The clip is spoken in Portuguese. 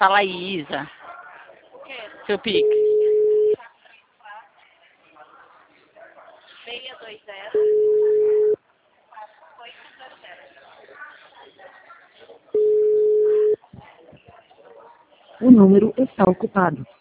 Fala aí, Isa. Seu Pix. 620 800. O número está ocupado.